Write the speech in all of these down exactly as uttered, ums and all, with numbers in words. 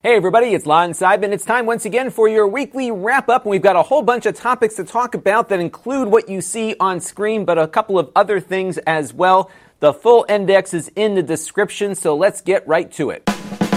Hey everybody, it's Lon Seidman. It's time once again for your weekly wrap-up, and we've got a whole bunch of topics to talk about that include what you see on screen, but a couple of other things as well. The full index is in the description, so let's get right to it.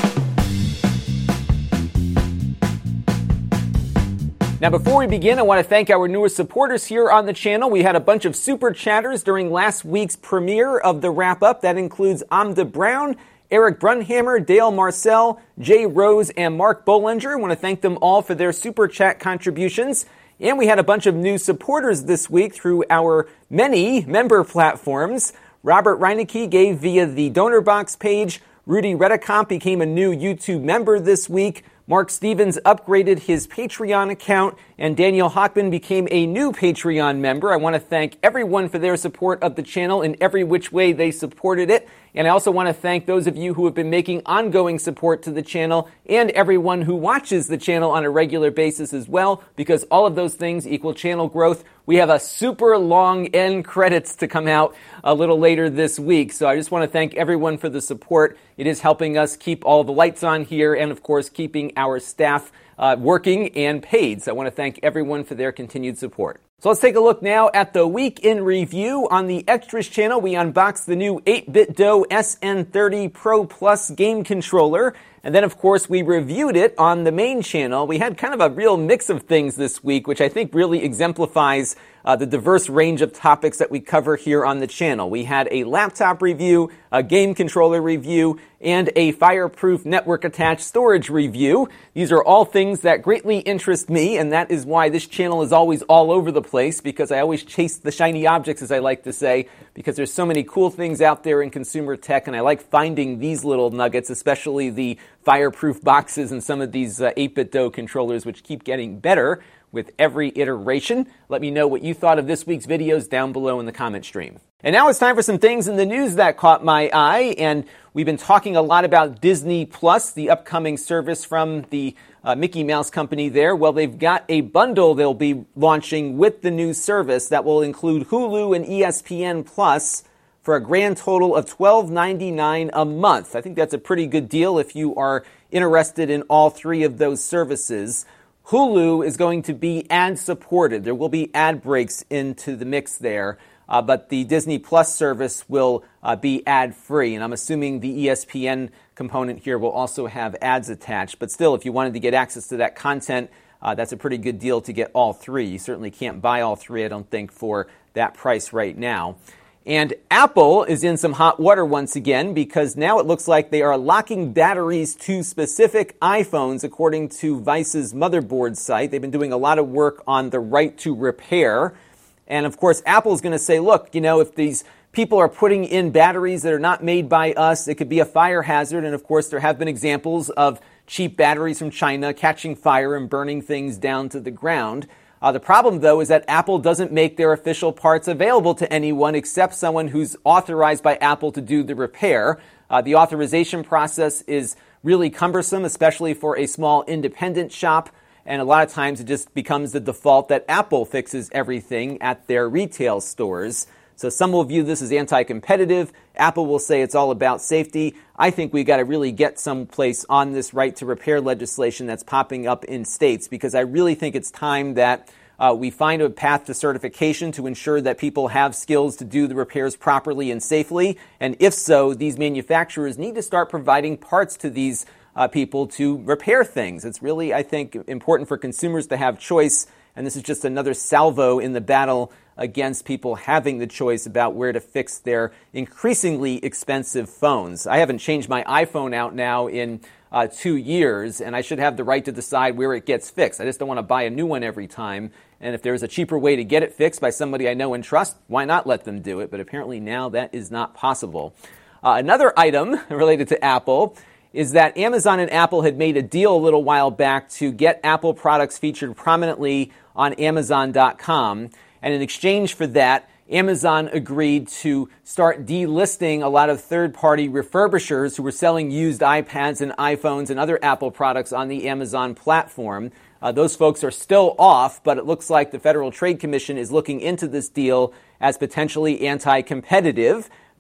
Now, before we begin, I want to thank our newest supporters here on the channel. We had a bunch of super chatters during last week's premiere of the wrap-up. That includes Amda Brown, Eric Brunhammer, Dale Marcel, Jay Rose, and Mark Bollinger. I want to thank them all for their super chat contributions. And we had a bunch of new supporters this week through our many member platforms. Robert Reinecke gave via the donor box page. Rudy Redicamp became a new YouTube member this week. Mark Stevens upgraded his Patreon account, and Daniel Hockman became a new Patreon member. I want to thank everyone for their support of the channel in every which way they supported it. And I also want to thank those of you who have been making ongoing support to the channel and everyone who watches the channel on a regular basis as well, because all of those things equal channel growth. We have a super long end credits to come out a little later this week. So I just want to thank everyone for the support. It is helping us keep all the lights on here and, of course, keeping our staff uh, working and paid. So I want to thank everyone for their continued support. So let's take a look now at the week in review. On the Extras channel, we unboxed the new eight bit Do S N thirty Pro Plus game controller. And then, of course, we reviewed it on the main channel. We had kind of a real mix of things this week, which I think really exemplifies uh, the diverse range of topics that we cover here on the channel. We had a laptop review, a game controller review, and a fireproof network-attached storage review. These are all things that greatly interest me, and that is why this channel is always all over the place, because I always chase the shiny objects, as I like to say, because there's so many cool things out there in consumer tech, and I like finding these little nuggets, especially the fireproof boxes and some of these uh, eight bit Do controllers, which keep getting better with every iteration. Let me know what you thought of this week's videos down below in the comment stream. And now it's time for some things in the news that caught my eye, and we've been talking a lot about Disney Plus, the upcoming service from the uh, Mickey Mouse company there. Well, they've got a bundle they'll be launching with the new service that will include Hulu and E S P N Plus for a grand total of twelve ninety-nine a month. I think that's a pretty good deal if you are interested in all three of those services. Hulu is going to be ad-supported. There will be ad breaks into the mix there, uh, but the Disney Plus service will uh, be ad-free, and I'm assuming the E S P N component here will also have ads attached. But still, if you wanted to get access to that content, uh, that's a pretty good deal to get all three. You certainly can't buy all three, I don't think, for that price right now. And Apple is in some hot water once again, because now it looks like they are locking batteries to specific iPhones, according to Vice's motherboard site. They've been doing a lot of work on the right to repair. And of course, Apple's going to say, look, you know, if these people are putting in batteries that are not made by us, it could be a fire hazard. And of course, there have been examples of cheap batteries from China catching fire and burning things down to the ground. Uh, the problem, though, is that Apple doesn't make their official parts available to anyone except someone who's authorized by Apple to do the repair. Uh, the authorization process is really cumbersome, especially for a small independent shop, and a lot of times it just becomes the default that Apple fixes everything at their retail stores. So some will view this as anti-competitive. Apple will say it's all about safety. I think we got to really get someplace on this right to repair legislation that's popping up in states, because I really think it's time that uh, we find a path to certification to ensure that people have skills to do the repairs properly and safely. And if so, these manufacturers need to start providing parts to these uh, people to repair things. It's really, I think, important for consumers to have choice. And this is just another salvo in the battle against people having the choice about where to fix their increasingly expensive phones. I haven't changed my iPhone out now in uh, two years, and I should have the right to decide where it gets fixed. I just don't want to buy a new one every time. And if there's a cheaper way to get it fixed by somebody I know and trust, why not let them do it? But apparently now that is not possible. Uh, another item related to Apple is that Amazon and Apple had made a deal a little while back to get Apple products featured prominently on Amazon dot com. And in exchange for that, Amazon agreed to start delisting a lot of third-party refurbishers who were selling used iPads and iPhones and other Apple products on the Amazon platform. Uh, those folks are still off, but it looks like the Federal Trade Commission is looking into this deal as potentially anti-competitive,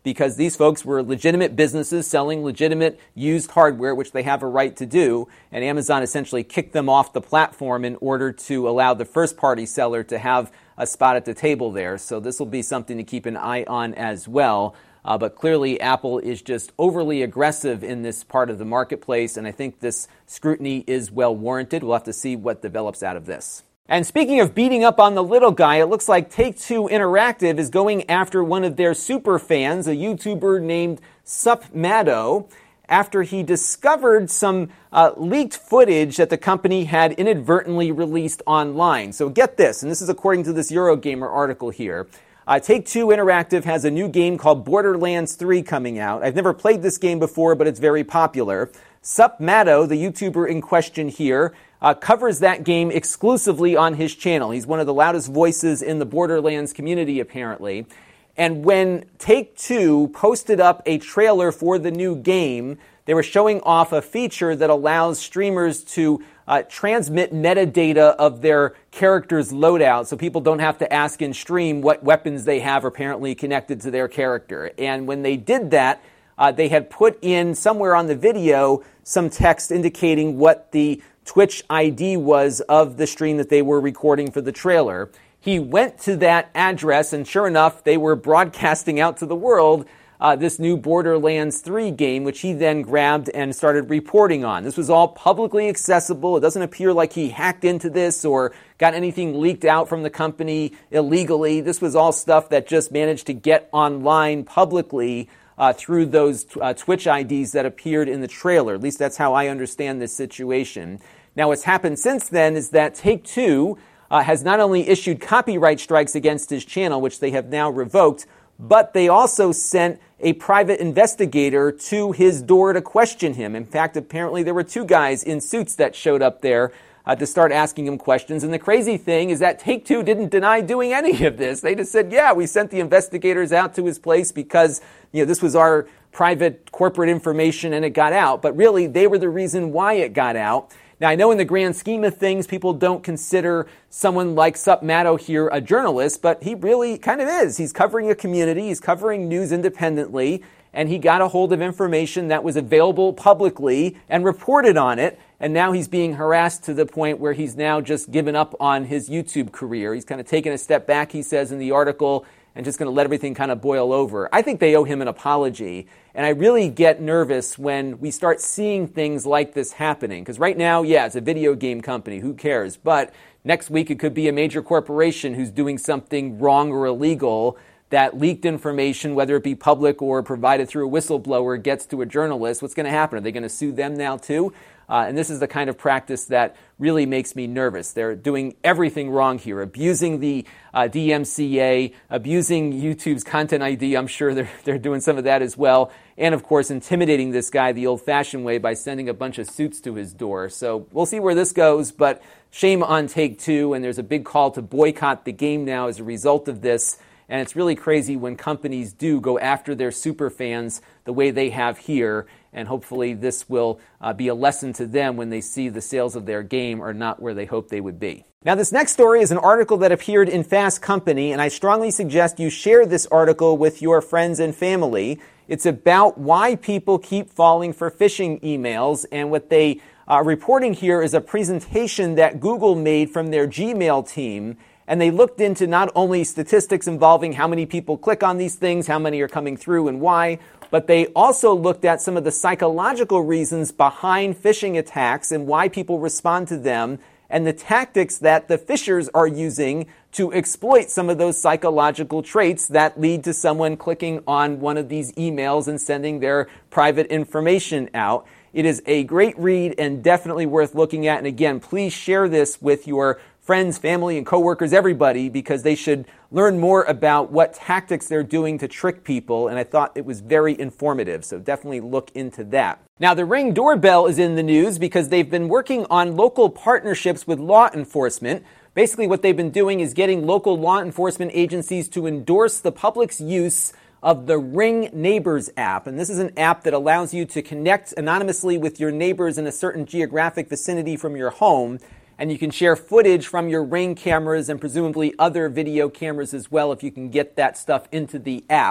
because these folks were legitimate businesses selling legitimate used hardware, which they have a right to do, and Amazon essentially kicked them off the platform in order to allow the first-party seller to have a spot at the table there. So this will be something to keep an eye on as well. Uh, but clearly, Apple is just overly aggressive in this part of the marketplace, and I think this scrutiny is well warranted. We'll have to see what develops out of this. And speaking of beating up on the little guy, it looks like Take-Two Interactive is going after one of their super fans, a YouTuber named SupMatto, after he discovered some uh, leaked footage that the company had inadvertently released online. So get this, and this is according to this Eurogamer article here. Uh, Take-Two Interactive has a new game called Borderlands three coming out. I've never played this game before, but it's very popular. SupMatto, the YouTuber in question here, uh, covers that game exclusively on his channel. He's one of the loudest voices in the Borderlands community, apparently. And when Take-Two posted up a trailer for the new game, they were showing off a feature that allows streamers to uh, transmit metadata of their character's loadout, so people don't have to ask in stream what weapons they have apparently connected to their character. And when they did that, uh, they had put in somewhere on the video some text indicating what the Twitch I D was of the stream that they were recording for the trailer. He went to that address, and sure enough, they were broadcasting out to the world uh, this new Borderlands three game, which he then grabbed and started reporting on. This was all publicly accessible. It doesn't appear like he hacked into this or got anything leaked out from the company illegally. This was all stuff that just managed to get online publicly uh, through those uh, Twitch I Ds that appeared in the trailer. At least that's how I understand this situation. Now, what's happened since then is that Take-Two Uh, has not only issued copyright strikes against his channel, which they have now revoked, but they also sent a private investigator to his door to question him. In fact, apparently there were two guys in suits that showed up there uh, to start asking him questions. And the crazy thing is that Take-Two didn't deny doing any of this. They just said, yeah, we sent the investigators out to his place because, you know, this was our private corporate information and it got out. But really, they were the reason why it got out. Now, I know in the grand scheme of things, people don't consider someone like SupMatto here a journalist, but he really kind of is. He's covering a community, he's covering news independently, and he got a hold of information that was available publicly and reported on it, and now he's being harassed to the point where he's now just given up on his YouTube career. He's kind of taken a step back, he says in the article, and just going to let everything kind of boil over. I think they owe him an apology, and I really get nervous when we start seeing things like this happening. Because right now, yeah, it's a video game company, who cares? But next week it could be a major corporation who's doing something wrong or illegal that leaked information, whether it be public or provided through a whistleblower, gets to a journalist. What's going to happen? Are they going to sue them now too? Uh, and this is the kind of practice that really makes me nervous. They're doing everything wrong here, abusing the uh, D M C A, abusing YouTube's Content I D. I'm sure they're, they're doing some of that as well. And, of course, intimidating this guy the old-fashioned way by sending a bunch of suits to his door. So we'll see where this goes, but shame on Take-Two, and there's a big call to boycott the game now as a result of this. And it's really crazy when companies do go after their super fans the way they have here. And hopefully this will uh, be a lesson to them when they see the sales of their game are not where they hope they would be. Now, this next story is an article that appeared in Fast Company, and I strongly suggest you share this article with your friends and family. It's about why people keep falling for phishing emails, and what they are reporting here is a presentation that Google made from their Gmail team. And they looked into not only statistics involving how many people click on these things, how many are coming through and why, but they also looked at some of the psychological reasons behind phishing attacks and why people respond to them, and the tactics that the phishers are using to exploit some of those psychological traits that lead to someone clicking on one of these emails and sending their private information out. It is a great read and definitely worth looking at. And again, please share this with your friends, family, and coworkers, everybody, because they should learn more about what tactics they're doing to trick people, and I thought it was very informative, so definitely look into that. Now, the Ring doorbell is in the news because they've been working on local partnerships with law enforcement. Basically, what they've been doing is getting local law enforcement agencies to endorse the public's use of the Ring Neighbors app. And this is an app that allows you to connect anonymously with your neighbors in a certain geographic vicinity from your home. And you can share footage from your Ring cameras and presumably other video cameras as well if you can get that stuff into the app.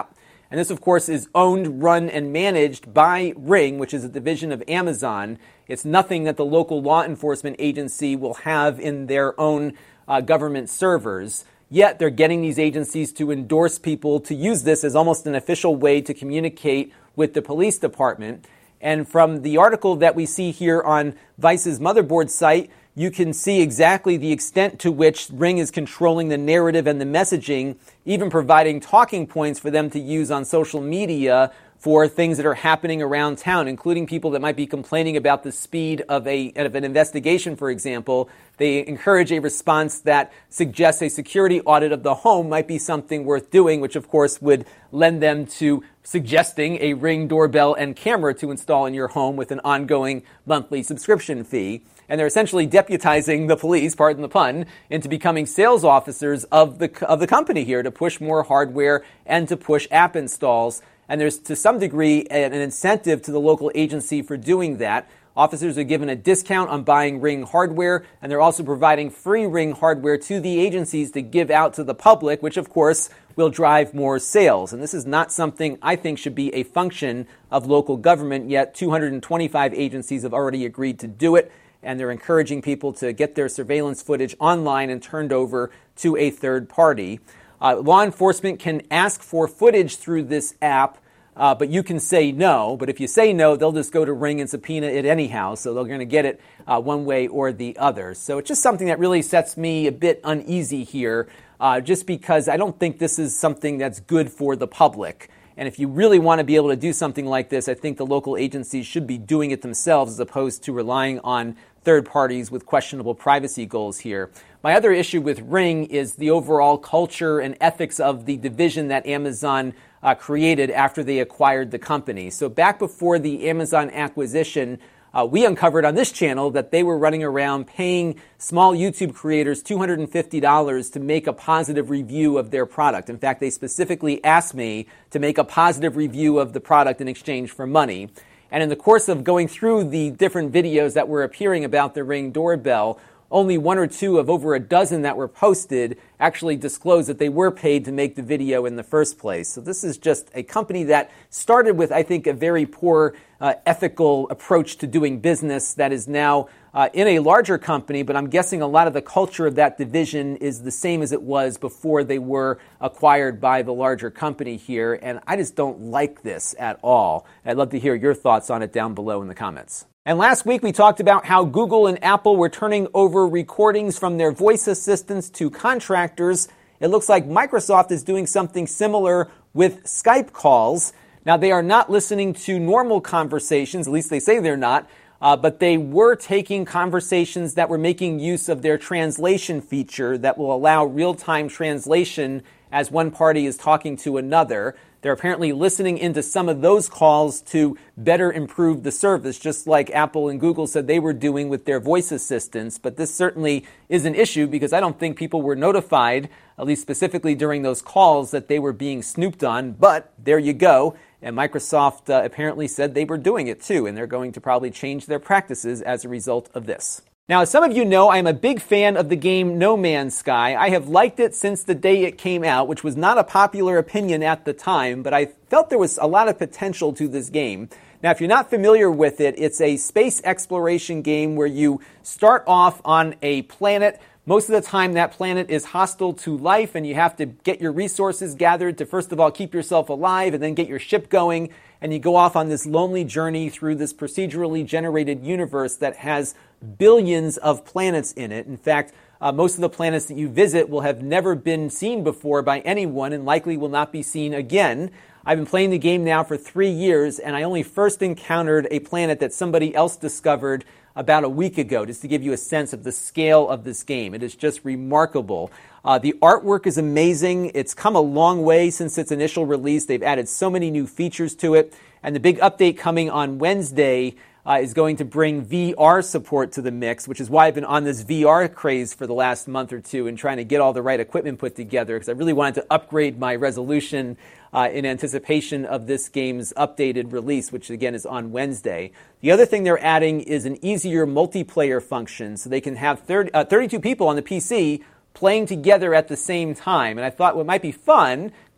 And this, of course, is owned, run, and managed by Ring, which is a division of Amazon. It's nothing that the local law enforcement agency will have in their own uh, government servers. Yet they're getting these agencies to endorse people to use this as almost an official way to communicate with the police department. And from the article that we see here on Vice's Motherboard site, you can see exactly the extent to which Ring is controlling the narrative and the messaging, even providing talking points for them to use on social media for things that are happening around town, including people that might be complaining about the speed of, a, of an investigation, for example. They encourage a response that suggests a security audit of the home might be something worth doing, which of course would lend them to suggesting a Ring doorbell and camera to install in your home with an ongoing monthly subscription fee. And they're essentially deputizing the police, pardon the pun, into becoming sales officers of the of the company here to push more hardware and to push app installs. And there's, to some degree, an incentive to the local agency for doing that. Officers are given a discount on buying Ring hardware, and they're also providing free Ring hardware to the agencies to give out to the public, which, of course, will drive more sales. And this is not something I think should be a function of local government, yet two hundred twenty-five agencies have already agreed to do it, and they're encouraging people to get their surveillance footage online and turned over to a third party. Uh, law enforcement can ask for footage through this app, uh, but you can say no. But if you say no, they'll just go to Ring and subpoena it anyhow, so they're going to get it uh, one way or the other. So it's just something that really sets me a bit uneasy here, uh, just because I don't think this is something that's good for the public. And if you really want to be able to do something like this, I think the local agencies should be doing it themselves as opposed to relying on third parties with questionable privacy goals here. My other issue with Ring is the overall culture and ethics of the division that Amazon uh, created after they acquired the company. So back before the Amazon acquisition, uh, we uncovered on this channel that they were running around paying small YouTube creators two hundred fifty dollars to make a positive review of their product. In fact, they specifically asked me to make a positive review of the product in exchange for money. And in the course of going through the different videos that were appearing about the Ring doorbell, only one or two of over a dozen that were posted actually disclosed that they were paid to make the video in the first place. So this is just a company that started with, I think, a very poor uh, ethical approach to doing business that is now uh, in a larger company, but I'm guessing a lot of the culture of that division is the same as it was before they were acquired by the larger company here, and I just don't like this at all. I'd love to hear your thoughts on it down below in the comments. And last week we talked about how Google and Apple were turning over recordings from their voice assistants to contractors. It looks like Microsoft is doing something similar with Skype calls. Now, they are not listening to normal conversations, at least they say they're not, uh, but they were taking conversations that were making use of their translation feature that will allow real-time translation as one party is talking to another. They're apparently listening into some of those calls to better improve the service, just like Apple and Google said they were doing with their voice assistants. But this certainly is an issue because I don't think people were notified, at least specifically during those calls, that they were being snooped on. But there you go. And Microsoft uh, apparently said they were doing it too, and they're going to probably change their practices as a result of this. Now, as some of you know, I'm a big fan of the game No Man's Sky. I have liked it since the day it came out, which was not a popular opinion at the time, but I felt there was a lot of potential to this game. Now, if you're not familiar with it, it's a space exploration game where you start off on a planet. Most of the time, that planet is hostile to life, and you have to get your resources gathered to, first of all, keep yourself alive and then get your ship going. And you go off on this lonely journey through this procedurally generated universe that has billions of planets in it. In fact, uh, most of the planets that you visit will have never been seen before by anyone and likely will not be seen again. I've been playing the game now for three years, and I only first encountered a planet that somebody else discovered about a week ago, just to give you a sense of the scale of this game. It is just remarkable. Uh, the artwork is amazing. It's come a long way since its initial release. They've added so many new features to it. And the big update coming on Wednesday uh, is going to bring V R support to the mix, which is why I've been on this V R craze for the last month or two and trying to get all the right equipment put together because I really wanted to upgrade my resolution uh, in anticipation of this game's updated release, which again is on Wednesday. The other thing they're adding is an easier multiplayer function, so they can have thirty, uh, thirty-two people on the P C playing together at the same time. And I thought what might be fun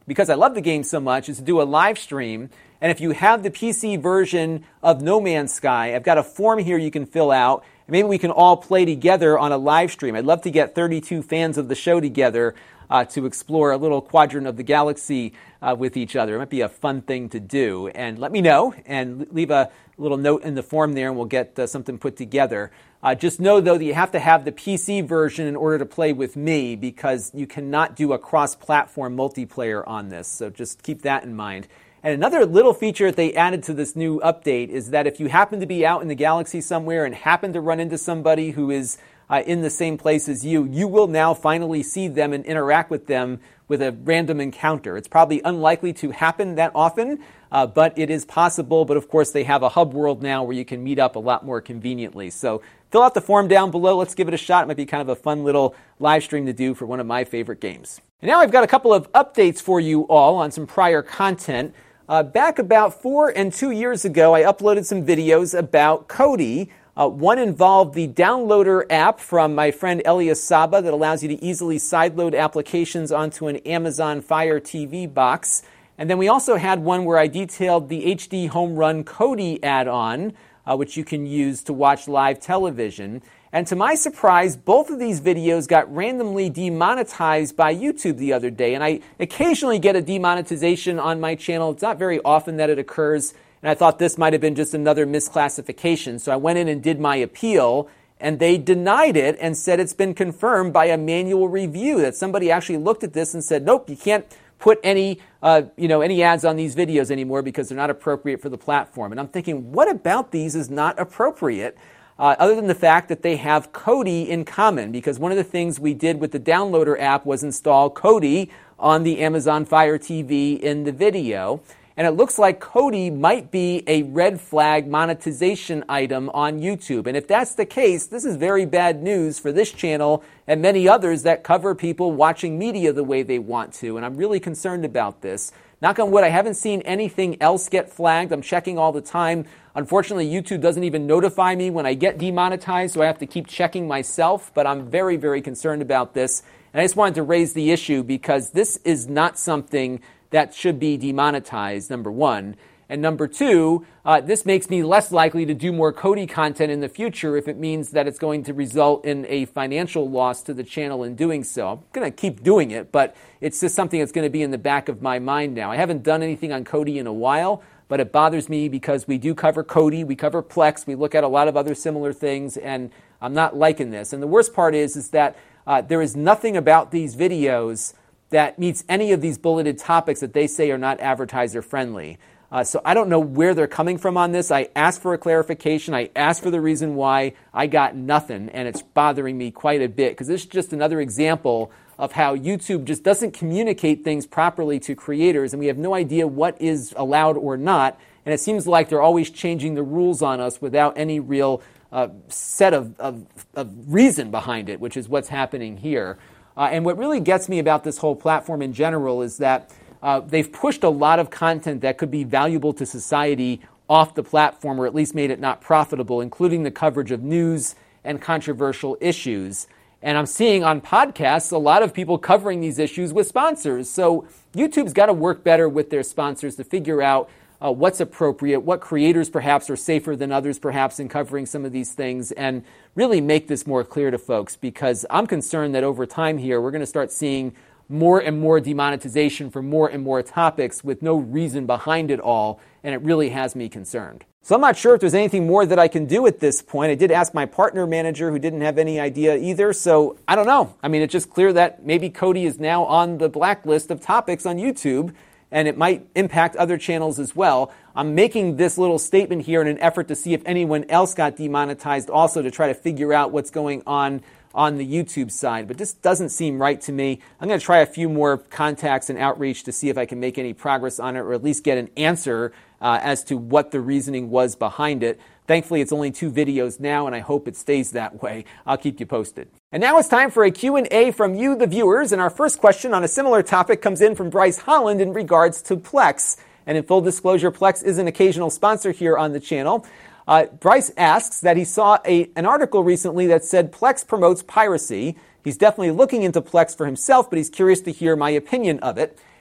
because I love the game so much, is to do a live stream. And if you have the P C version of No Man's Sky, I've got a form here you can fill out. And maybe we can all play together on a live stream. I'd love to get thirty-two fans of the show together uh, to explore a little quadrant of the galaxy uh, with each other. It might be a fun thing to do. And let me know and leave a little note in the form there, and we'll get uh, something put together. Uh, just know, though, that you have to have the P C version in order to play with me, because you cannot do a cross-platform multiplayer on this. So just keep that in mind. And another little feature that they added to this new update is that if you happen to be out in the galaxy somewhere and happen to run into somebody who is uh, in the same place as you, you will now finally see them and interact with them with a random encounter. It's probably unlikely to happen that often, uh, but it is possible. But of course, they have a hub world now where you can meet up a lot more conveniently. So fill out the form down below. Let's give it a shot. It might be kind of a fun little live stream to do for one of my favorite games. And now I've got a couple of updates for you all on some prior content. Uh, back about four and two years ago, I uploaded some videos about Kodi. Uh, one involved the Downloader app from my friend Elias Saba that allows you to easily sideload applications onto an Amazon Fire T V box. And then we also had one where I detailed the H D Home Run Kodi add-on, uh, which you can use to watch live television. And to my surprise, both of these videos got randomly demonetized by YouTube the other day. And I occasionally get a demonetization on my channel. It's not very often that it occurs. And I thought this might have been just another misclassification. So I went in and did my appeal, and they denied it and said it's been confirmed by a manual review, that somebody actually looked at this and said, nope, you can't put any, uh, you know, any ads on these videos anymore because they're not appropriate for the platform. And I'm thinking, what about these is not appropriate? Uh, other than the fact that they have Kodi in common, because one of the things we did with the Downloader app was install Kodi on the Amazon Fire T V in the video. And it looks like Kodi might be a red flag monetization item on YouTube. And if that's the case, this is very bad news for this channel and many others that cover people watching media the way they want to. And I'm really concerned about this. Knock on wood, I haven't seen anything else get flagged. I'm checking all the time. Unfortunately, YouTube doesn't even notify me when I get demonetized, so I have to keep checking myself. But I'm very, very concerned about this. And I just wanted to raise the issue because this is not something that should be demonetized, number one. And number two, uh, this makes me less likely to do more Kodi content in the future if it means that it's going to result in a financial loss to the channel in doing so. I'm going to keep doing it, but it's just something that's going to be in the back of my mind now. I haven't done anything on Kodi in a while, but it bothers me because we do cover Kodi, we cover Plex, we look at a lot of other similar things, and I'm not liking this. And the worst part is, is that uh, there is nothing about these videos that meets any of these bulleted topics that they say are not advertiser friendly. Uh, so I don't know where they're coming from on this. I asked for a clarification. I asked for the reason why. I got nothing, and it's bothering me quite a bit because this is just another example of how YouTube just doesn't communicate things properly to creators, and we have no idea what is allowed or not. And it seems like they're always changing the rules on us without any real uh, set of, of, of reason behind it, which is what's happening here. Uh, and what really gets me about this whole platform in general is that Uh, they've pushed a lot of content that could be valuable to society off the platform, or at least made it not profitable, including the coverage of news and controversial issues. And I'm seeing on podcasts a lot of people covering these issues with sponsors. So YouTube's got to work better with their sponsors to figure out uh, what's appropriate, what creators perhaps are safer than others perhaps in covering some of these things, and really make this more clear to folks, because I'm concerned that over time here we're going to start seeing more and more demonetization for more and more topics with no reason behind it all, and it really has me concerned. So I'm not sure if there's anything more that I can do at this point. I did ask my partner manager, who didn't have any idea either, so I don't know. I mean, it's just clear that maybe Kodi is now on the blacklist of topics on YouTube, and it might impact other channels as well. I'm making this little statement here in an effort to see if anyone else got demonetized also, to try to figure out what's going on on the YouTube side, but this doesn't seem right to me. I'm going to try a few more contacts and outreach to see if I can make any progress on it, or at least get an answer uh, as to what the reasoning was behind it. Thankfully, it's only two videos now, and I hope it stays that way. I'll keep you posted. And now it's time for a Q and A from you, the viewers, and our first question on a similar topic comes in from Bryce Holland in regards to Plex. And in full disclosure, Plex is an occasional sponsor here on the channel. Uh, Bryce asks that he saw a, an article recently that said Plex promotes piracy. He's definitely looking into Plex for himself, but he's curious to hear my opinion of it.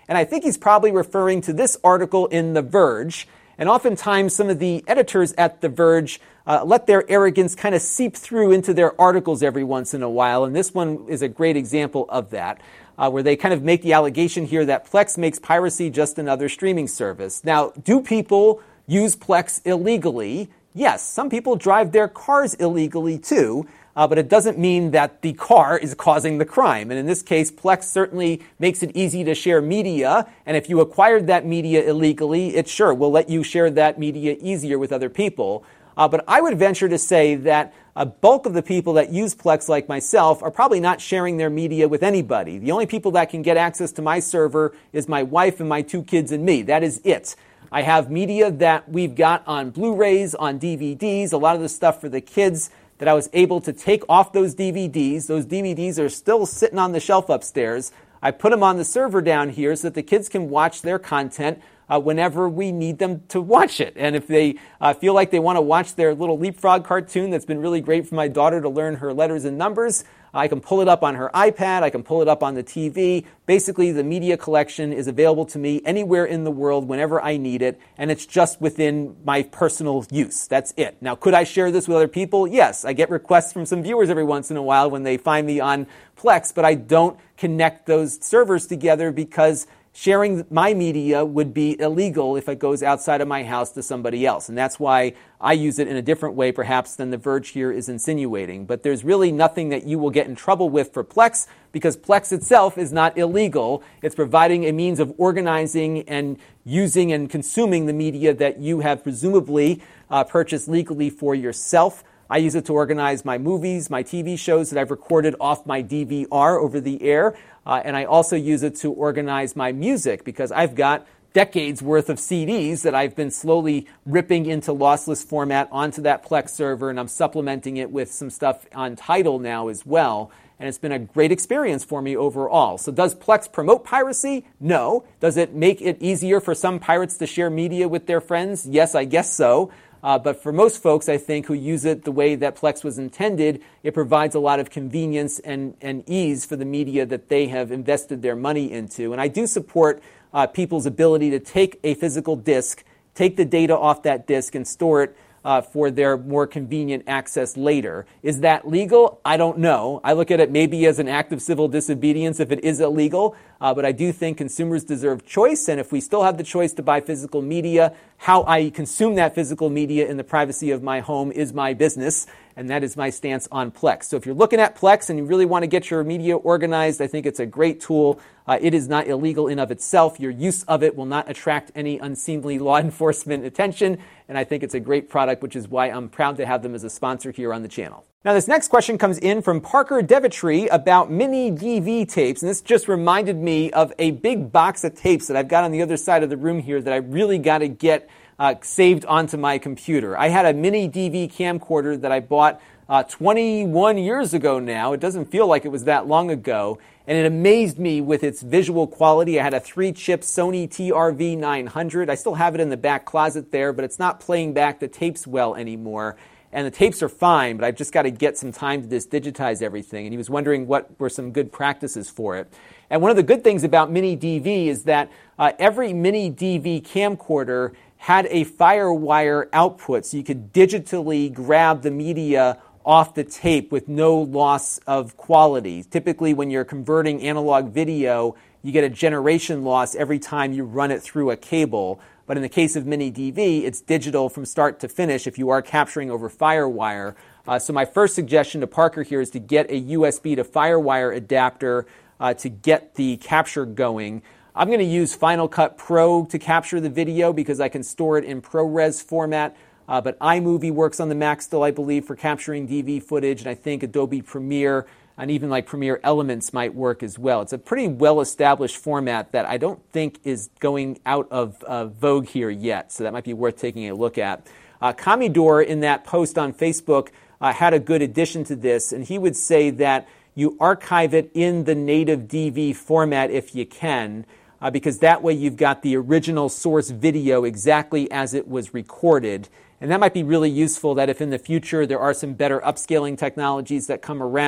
And I think he's probably referring to this article in The Verge. And oftentimes some of the editors at The Verge uh, let their arrogance kind of seep through into their articles every once in a while. And this one is a great example of that, uh, where they kind of make the allegation here that Plex makes piracy just another streaming service. Now, do people use Plex illegally? Yes, some people drive their cars illegally too. Uh, but it doesn't mean that the car is causing the crime. And in this case, Plex certainly makes it easy to share media. And if you acquired that media illegally, it sure will let you share that media easier with other people. Uh, but I would venture to say that a bulk of the people that use Plex, like myself, are probably not sharing their media with anybody. The only people that can get access to my server is my wife and my two kids and me. That is it. I have media that we've got on Blu-rays, on D V Ds, a lot of the stuff for the kids that I was able to take off those D V Ds. Those D V Ds are still sitting on the shelf upstairs. I put them on the server down here so that the kids can watch their content uh, whenever we need them to watch it. And if they uh, feel like they want to watch their little Leapfrog cartoon that's been really great for my daughter to learn her letters and numbers, I can pull it up on her iPad. I can pull it up on the T V. Basically, the media collection is available to me anywhere in the world whenever I need it, and it's just within my personal use. That's it. Now, could I share this with other people? Yes. I get requests from some viewers every once in a while when they find me on Plex, but I don't connect those servers together because sharing my media would be illegal if it goes outside of my house to somebody else. And that's why I use it in a different way, perhaps, than The Verge here is insinuating. But there's really nothing that you will get in trouble with for Plex, because Plex itself is not illegal. It's providing a means of organizing and using and consuming the media that you have presumably uh, purchased legally for yourself. I use it to organize my movies, my T V shows that I've recorded off my D V R over the air. Uh, and I also use it to organize my music because I've got decades worth of C Ds that I've been slowly ripping into lossless format onto that Plex server, and I'm supplementing it with some stuff on Tidal now as well. And it's been a great experience for me overall. So does Plex promote piracy? No. Does it make it easier for some pirates to share media with their friends? Yes, I guess so. Uh, but for most folks, I think, who use it the way that Plex was intended, it provides a lot of convenience and, and ease for the media that they have invested their money into. And I do support uh, people's ability to take a physical disk, take the data off that disk, and store it uh, for their more convenient access later. Is that legal? I don't know. I look at it maybe as an act of civil disobedience if it is illegal. Uh, but I do think consumers deserve choice, and if we still have the choice to buy physical media, how I consume that physical media in the privacy of my home is my business, and that is my stance on Plex. So if you're looking at Plex and you really want to get your media organized, I think it's a great tool. Uh, it is not illegal in of itself. Your use of it will not attract any unseemly law enforcement attention, and I think it's a great product, which is why I'm proud to have them as a sponsor here on the channel. Now, this next question comes in from Parker Devitry about mini D V tapes, and this just reminded me of a big box of tapes that I've got on the other side of the room here that I really got to get uh, saved onto my computer. I had a mini D V camcorder that I bought uh, twenty-one years ago now. It doesn't feel like it was that long ago, and it amazed me with its visual quality. I had a three-chip Sony T R V nine hundred. I still have it in the back closet there, but it's not playing back the tapes well anymore. And the tapes are fine, but I've just got to get some time to just digitize everything. And he was wondering what were some good practices for it. And one of the good things about mini D V is that uh, every mini D V camcorder had a FireWire output, so you could digitally grab the media off the tape with no loss of quality. Typically, when you're converting analog video, you get a generation loss every time you run it through a cable. But in the case of mini D V, it's digital from start to finish if you are capturing over FireWire. Uh, so my first suggestion to Parker here is to get a U S B to FireWire adapter uh, to get the capture going. I'm going to use Final Cut Pro to capture the video because I can store it in ProRes format. Uh, but iMovie works on the Mac still, I believe, for capturing D V footage, and I think Adobe Premiere and even like Premiere Elements might work as well. It's a pretty well-established format that I don't think is going out of uh, vogue here yet, so that might be worth taking a look at. Uh, Commodore, in that post on Facebook, uh, had a good addition to this, and he would say that you archive it in the native D V format if you can, uh, because that way you've got the original source video exactly as it was recorded. And that might be really useful that if in the future there are some better upscaling technologies that come around,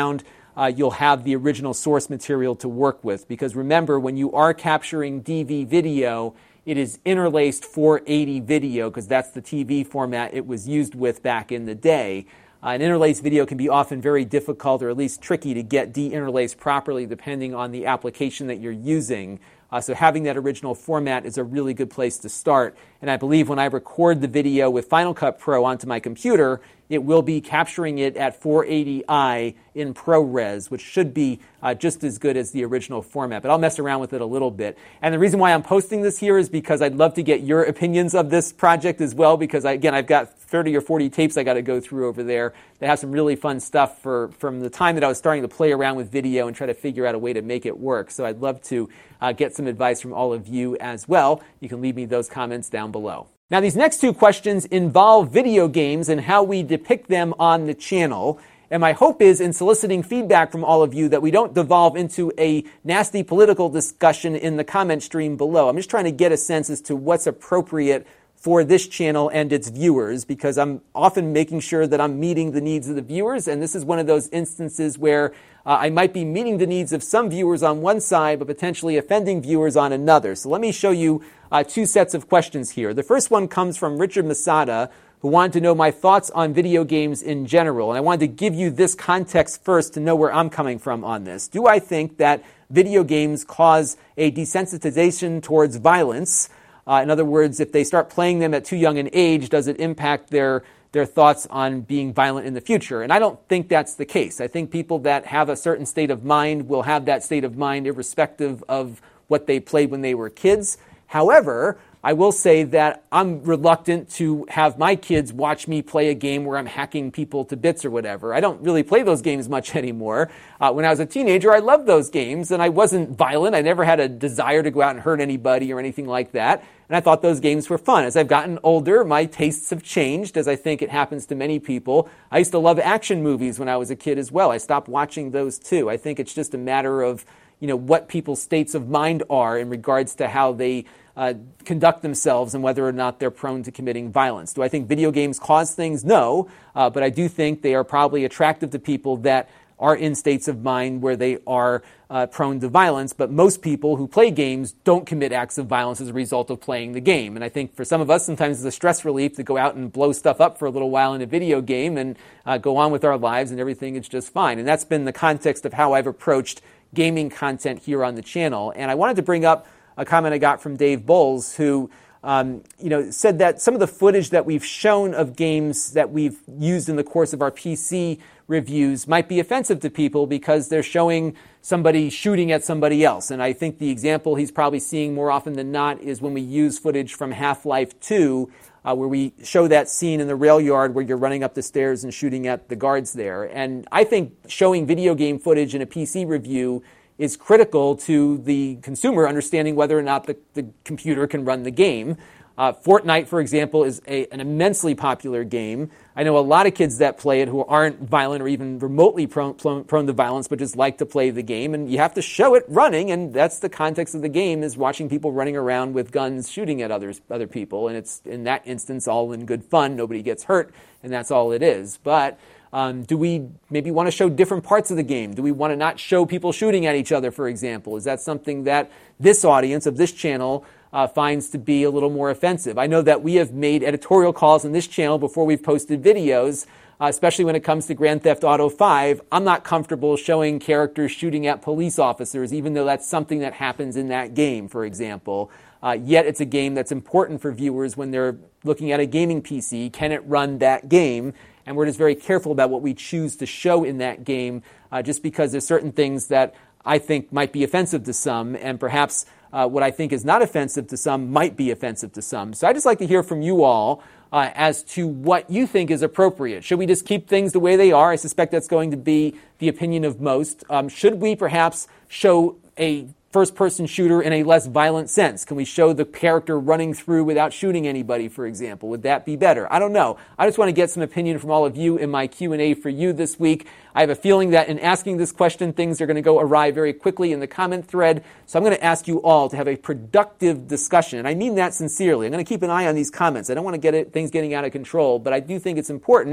uh, you'll have the original source material to work with. Because remember, when you are capturing D V video, it is interlaced four eighty video, because that's the T V format it was used with back in the day. Uh, an interlaced video can be often very difficult, or at least tricky, to get de-interlaced properly depending on the application that you're using. Uh, so having that original format is a really good place to start. And I believe when I record the video with Final Cut Pro onto my computer, it will be capturing it at four eighty i in ProRes, which should be uh, just as good as the original format. But I'll mess around with it a little bit. And the reason why I'm posting this here is because I'd love to get your opinions of this project as well, because, I, again, I've got thirty or forty tapes I got to go through over there that have some really fun stuff for from the time that I was starting to play around with video and try to figure out a way to make it work. So I'd love to uh, get some advice from all of you as well. You can leave me those comments down below. Now, these next two questions involve video games and how we depict them on the channel. And my hope is, in soliciting feedback from all of you, that we don't devolve into a nasty political discussion in the comment stream below. I'm just trying to get a sense as to what's appropriate for this channel and its viewers, because I'm often making sure that I'm meeting the needs of the viewers, and this is one of those instances where uh, I might be meeting the needs of some viewers on one side, but potentially offending viewers on another. So let me show you uh, two sets of questions here. The first one comes from Richard Masada, who wanted to know my thoughts on video games in general, and I wanted to give you this context first to know where I'm coming from on this. Do I think that video games cause a desensitization towards violence? Uh, in other words, if they start playing them at too young an age, does it impact their their thoughts on being violent in the future? And I don't think that's the case. I think people that have a certain state of mind will have that state of mind irrespective of what they played when they were kids. However, I will say that I'm reluctant to have my kids watch me play a game where I'm hacking people to bits or whatever. I don't really play those games much anymore. Uh, when I was a teenager, I loved those games, and I wasn't violent. I never had a desire to go out and hurt anybody or anything like that. And I thought those games were fun. As I've gotten older, my tastes have changed, as I think it happens to many people. I used to love action movies when I was a kid as well. I stopped watching those too. I think it's just a matter of, you know, what people's states of mind are in regards to how they uh, conduct themselves and whether or not they're prone to committing violence. Do I think video games cause things? No, uh, but I do think they are probably attractive to people that are in states of mind where they are uh, prone to violence, but most people who play games don't commit acts of violence as a result of playing the game. And I think for some of us, sometimes it's a stress relief to go out and blow stuff up for a little while in a video game and uh, go on with our lives, and everything is just fine. And that's been the context of how I've approached gaming content here on the channel. And I wanted to bring up a comment I got from Dave Bowles, who Um, you know, said that some of the footage that we've shown of games that we've used in the course of our P C reviews might be offensive to people because they're showing somebody shooting at somebody else. And I think the example he's probably seeing more often than not is when we use footage from Half-Life two, uh, where we show that scene in the rail yard where you're running up the stairs and shooting at the guards there. And I think showing video game footage in a P C review is critical to the consumer understanding whether or not the, the computer can run the game. Uh, Fortnite, for example, is a, an immensely popular game. I know a lot of kids that play it who aren't violent or even remotely prone, prone to violence, but just like to play the game. And you have to show it running, and that's the context of the game, is watching people running around with guns shooting at others, other people. And it's, in that instance, all in good fun. Nobody gets hurt, and that's all it is. But Um, do we maybe want to show different parts of the game? Do we want to not show people shooting at each other, for example? Is that something that this audience of this channel uh, finds to be a little more offensive? I know that we have made editorial calls on this channel before we've posted videos, uh, especially when it comes to Grand Theft Auto five. I'm not comfortable showing characters shooting at police officers, even though that's something that happens in that game, for example. Uh, yet it's a game that's important for viewers when they're looking at a gaming P C. Can it run that game? And we're just very careful about what we choose to show in that game, uh, just because there's certain things that I think might be offensive to some, and perhaps uh, what I think is not offensive to some might be offensive to some. So I'd just like to hear from you all uh, as to what you think is appropriate. Should we just keep things the way they are? I suspect that's going to be the opinion of most. Um, should we perhaps show a first-person shooter in a less violent sense? Can we show the character running through without shooting anybody, for example? Would that be better? I don't know. I just want to get some opinion from all of you in my Q and A for you this week. I have a feeling that in asking this question, things are going to go awry very quickly in the comment thread. So I'm going to ask you all to have a productive discussion. And I mean that sincerely. I'm going to keep an eye on these comments. I don't want to get it, things getting out of control, but I do think it's important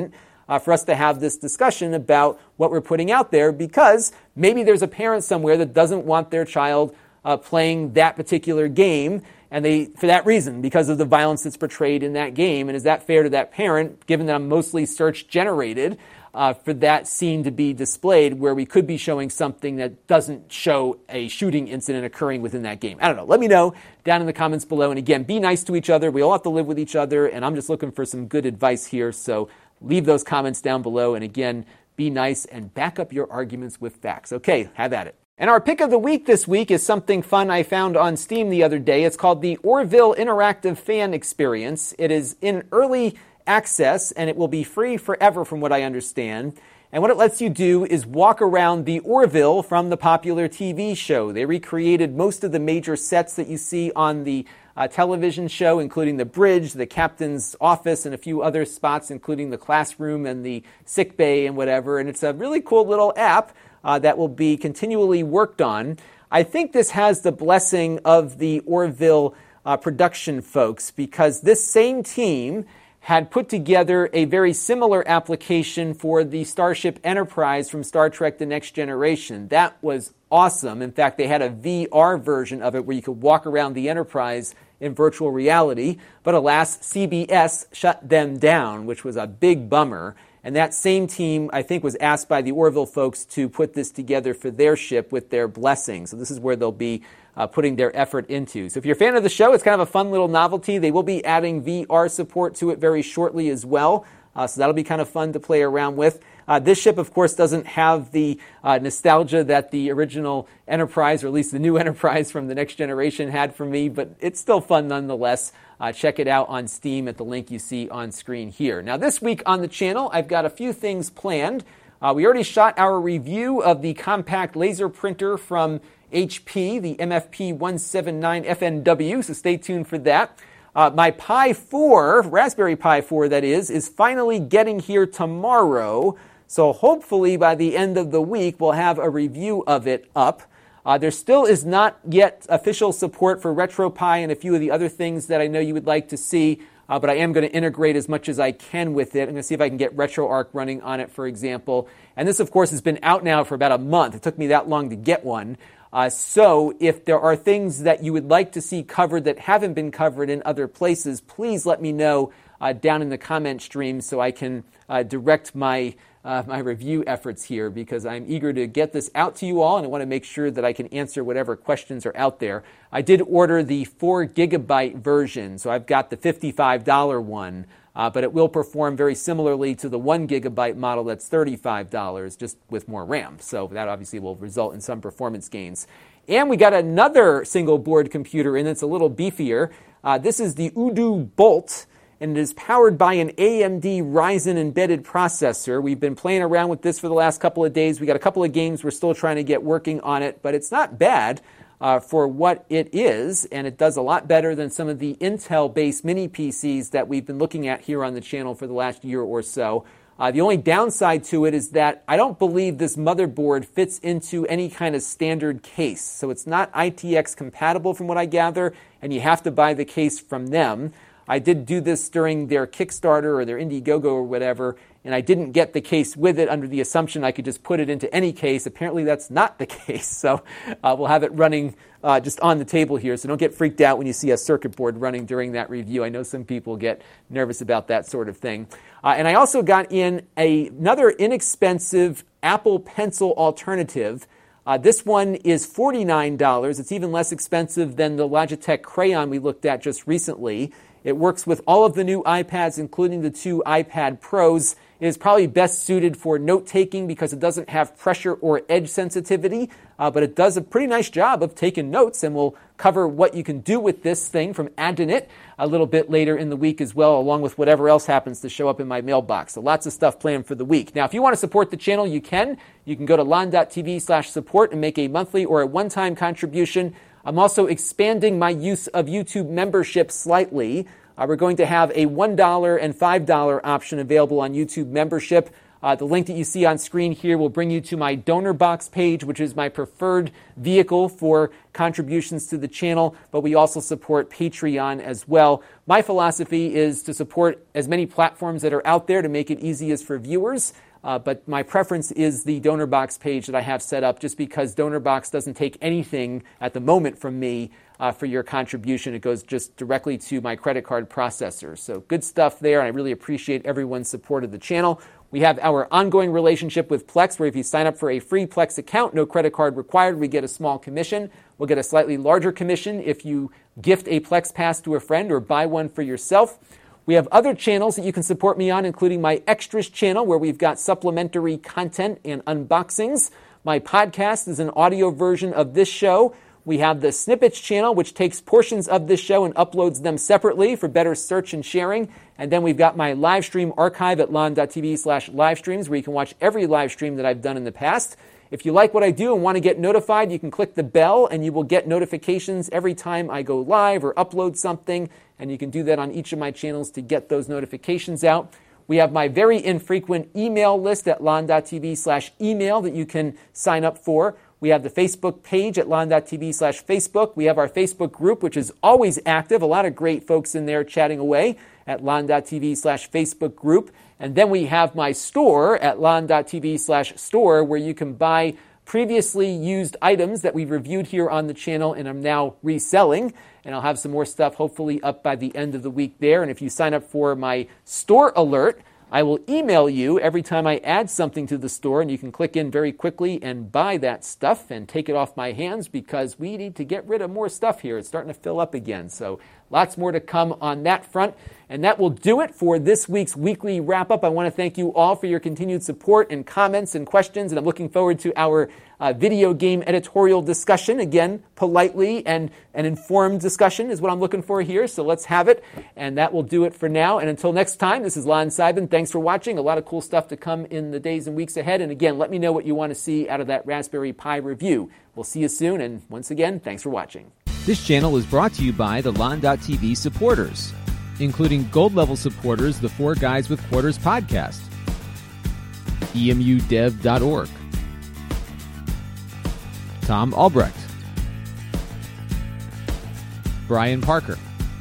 uh, for us to have this discussion about what we're putting out there, because maybe there's a parent somewhere that doesn't want their child uh, playing that particular game, and they, for that reason, because of the violence that's portrayed in that game. And is that fair to that parent, given that I'm mostly search generated, uh, for that scene to be displayed where we could be showing something that doesn't show a shooting incident occurring within that game? I don't know. Let me know down in the comments below. And again, be nice to each other. We all have to live with each other, and I'm just looking for some good advice here. So leave those comments down below. And again, be nice and back up your arguments with facts. Okay, have at it. And our pick of the week this week is something fun I found on Steam the other day. It's called the Orville Interactive Fan Experience. It is in early access, and it will be free forever from what I understand. And what it lets you do is walk around the Orville from the popular T V show. They recreated most of the major sets that you see on the uh, television show, including the bridge, the captain's office, and a few other spots, including the classroom and the sick bay and whatever. And it's a really cool little app Uh, that will be continually worked on. I think this has the blessing of the Orville uh, production folks, because this same team had put together a very similar application for the Starship Enterprise from Star Trek The Next Generation. That was awesome. In fact, they had a V R version of it where you could walk around the Enterprise in virtual reality. But alas, C B S shut them down, which was a big bummer. And that same team, I think, was asked by the Orville folks to put this together for their ship with their blessing. So this is where they'll be uh, putting their effort into. So if you're a fan of the show, it's kind of a fun little novelty. They will be adding V R support to it very shortly as well. Uh, so that'll be kind of fun to play around with. Uh, this ship, of course, doesn't have the uh, nostalgia that the original Enterprise, or at least the new Enterprise from The Next Generation, had for me, but it's still fun nonetheless. Uh, check it out on Steam at the link you see on screen here. Now, this week on the channel, I've got a few things planned. Uh, we already shot our review of the compact laser printer from H P, the M F P one seventy-nine F N W, so stay tuned for that. Uh, my Pi four, Raspberry Pi four that is, is finally getting here tomorrow. So hopefully by the end of the week, we'll have a review of it up. Uh, there still is not yet official support for RetroPie and a few of the other things that I know you would like to see, uh, but I am going to integrate as much as I can with it. I'm going to see if I can get RetroArch running on it, for example. And this, of course, has been out now for about a month. It took me that long to get one. Uh, so if there are things that you would like to see covered that haven't been covered in other places, please let me know uh, down in the comment stream so I can uh, direct my Uh, my review efforts here, because I'm eager to get this out to you all, and I want to make sure that I can answer whatever questions are out there. I did order the four gigabyte version, so I've got the fifty-five dollars one, uh, but it will perform very similarly to the one gigabyte model that's thirty-five dollars, just with more RAM. So that obviously will result in some performance gains. And we got another single board computer in that's a little beefier. Uh, this is the Udo Bolt, and it is powered by an A M D Ryzen embedded processor. We've been playing around with this for the last couple of days. We got a couple of games we're still trying to get working on it, but it's not bad uh, for what it is, and it does a lot better than some of the Intel-based mini P Cs that we've been looking at here on the channel for the last year or so. Uh, the only downside to it is that I don't believe this motherboard fits into any kind of standard case. So it's not I T X compatible from what I gather, and you have to buy the case from them. I did do this during their Kickstarter or their Indiegogo or whatever, and I didn't get the case with it under the assumption I could just put it into any case. Apparently that's not the case, so uh, we'll have it running uh, just on the table here, so don't get freaked out when you see a circuit board running during that review. I know some people get nervous about that sort of thing. Uh, and I also got in a, another inexpensive Apple Pencil alternative. Uh, this one is forty-nine dollars. It's even less expensive than the Logitech Crayon we looked at just recently. It works with all of the new iPads, including the two iPad Pros. It is probably best suited for note-taking because it doesn't have pressure or edge sensitivity, uh, but it does a pretty nice job of taking notes, and we'll cover what you can do with this thing from adding it a little bit later in the week as well, along with whatever else happens to show up in my mailbox. So lots of stuff planned for the week. Now, if you want to support the channel, you can. You can go to lon.tv slash support and make a monthly or a one-time contribution. I'm also expanding my use of YouTube membership slightly. Uh, we're going to have a one dollar and five dollar option available on YouTube membership. Uh, the link that you see on screen here will bring you to my donor box page, which is my preferred vehicle for contributions to the channel, but we also support Patreon as well. My philosophy is to support as many platforms that are out there to make it easiest for viewers, uh, but my preference is the donor box page that I have set up, just because donor box doesn't take anything at the moment from me uh, for your contribution. It goes just directly to my credit card processor. So good stuff there, and I really appreciate everyone's support of the channel. We have our ongoing relationship with Plex, where if you sign up for a free Plex account, no credit card required, we get a small commission. We'll get a slightly larger commission if you gift a Plex Pass to a friend or buy one for yourself. We have other channels that you can support me on, including my Extras channel, where we've got supplementary content and unboxings. My podcast is an audio version of this show. We have the Snippets channel, which takes portions of this show and uploads them separately for better search and sharing. And then we've got my live stream archive at lon.tv slash live streams, where you can watch every live stream that I've done in the past. If you like what I do and want to get notified, you can click the bell and you will get notifications every time I go live or upload something. And you can do that on each of my channels to get those notifications out. We have my very infrequent email list at lon.tv slash email that you can sign up for. We have the Facebook page at lon.tv slash Facebook. We have our Facebook group, which is always active. A lot of great folks in there chatting away at lon.tv slash Facebook group. And then we have my store at lon.tv slash store, where you can buy previously used items that we've reviewed here on the channel and I'm now reselling. And I'll have some more stuff hopefully up by the end of the week there. And if you sign up for my store alert, I will email you every time I add something to the store, and you can click in very quickly and buy that stuff and take it off my hands, because we need to get rid of more stuff here. It's starting to fill up again. So lots more to come on that front. And that will do it for this week's weekly wrap-up. I want to thank you all for your continued support and comments and questions, and I'm looking forward to our uh, video game editorial discussion. Again, politely and an informed discussion is what I'm looking for here, so let's have it. And that will do it for now. And until next time, this is Lon Seidman. Thanks for watching. A lot of cool stuff to come in the days and weeks ahead. And again, let me know what you want to see out of that Raspberry Pi review. We'll see you soon, and once again, thanks for watching. This channel is brought to you by the Lon.tv supporters, including gold-level supporters, the Four Guys with Quarters podcast, E M U dev dot org, Tom Albrecht, Brian Parker,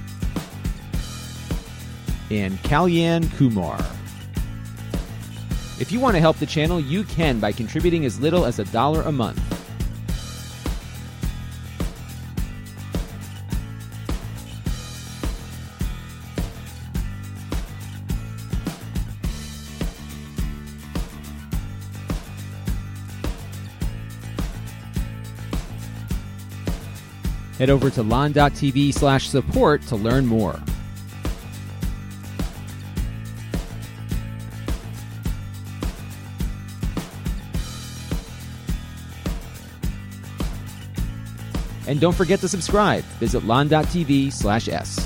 and Kalyan Kumar. If you want to help the channel, you can by contributing as little as a dollar a month. Head over to lon.tv slash support to learn more. And don't forget to subscribe. Visit lon.tv slash s.